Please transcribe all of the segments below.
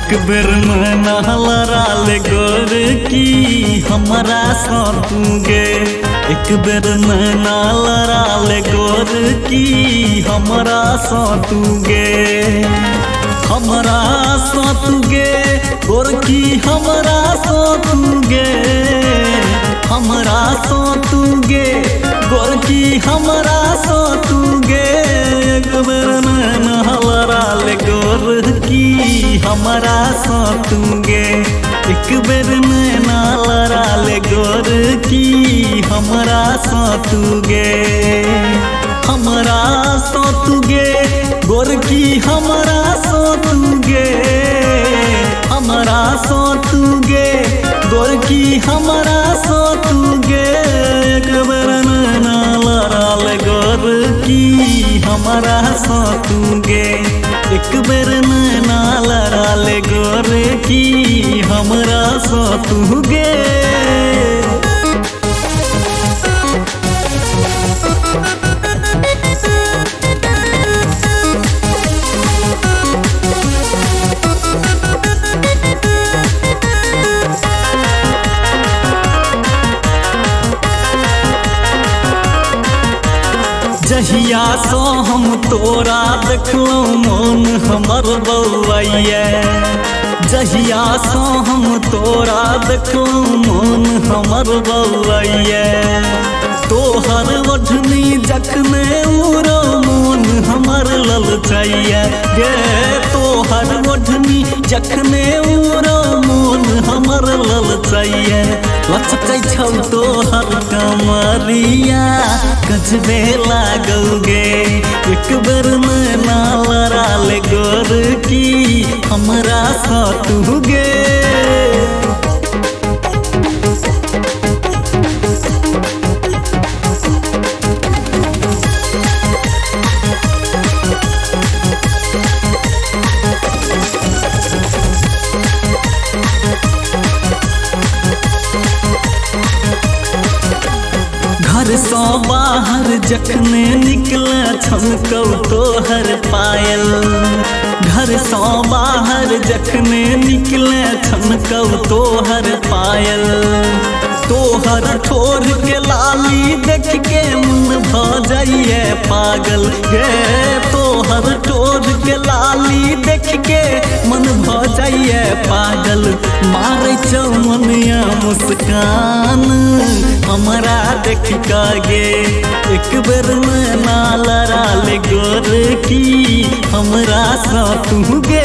एक बेर नैना लड़ाल गोर की हमरा साथूगे। एक बेर नैना लड़ाल गोर की हमरा साथूगे। हमरा साथूगे गोर की हमरा साथूगे। हमरा साथूगे गोर की हमरा साथूगे। एक बेर नैना लड़ाल गोर की हमरा साथूगे। एक बेर नैना लड़ाल गोर की हमरा साथूगे। हमरा साथूगे गोर की हमरा साथूगे। हमरा साथूगे गोर की हमरा साथूगे। एक बेर नैना लड़ाल गोर की हमरा साथूगे। एक बेर नैना लड़ाल गोर की हमरा साथूगे। जहिया सो हम तोरा देखलौं मन हमर बौआइए। जहिया सो हम तोरा देखलौं मन हमर बौआइए। तोहर ओढ़नी जखने उड़ो मन हमर ललचाइए गे। तोहर ओढ़नी जखने उड़ो मन हमर ललचाइए। लचकै छौ तोहर कमरिया गजबे लागौगे। एक बेर नैना लड़ाल गोर की हमरा साथूगे। घर सो बाहर जखने निकले छमकौ तोहर पायल। घर सो बाहर जखने निकले छमकौ तोहर पायल। तोहर ठोर के लाली देख के मन भ जाइए पागल गे। तोहर ठोर के लाली देख के मन भ जाइए पागल। मारै छौ मनिया मुस्कान हमरा देख गे। एक बेर नैना लड़ाल गोर की हमरा साथूगे।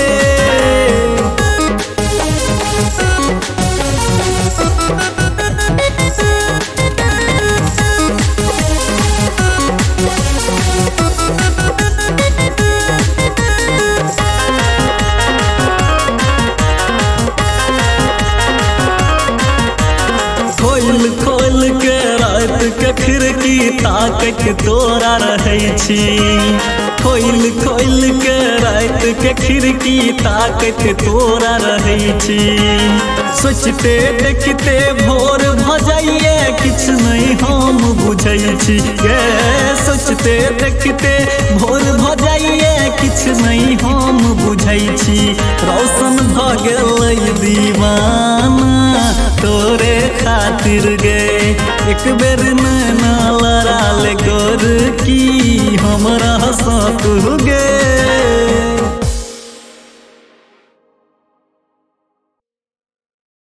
खोल खोल के रात के खिड़की ताकत तोरा रहै छी। खोल खोल के रात के खिड़की ताकत तोरा रहै छी। सोचते देखते भोर भ जाइए किछ नहीं हम बुझै छी गे। सोचते देखते भोर भ जाइए किछ नहीं हम बुझै छी। रौशन भ गेलै दीवाना तोरे खातिर गे। एक बेर नैना लड़ाल गोर की हमरा साथूगे।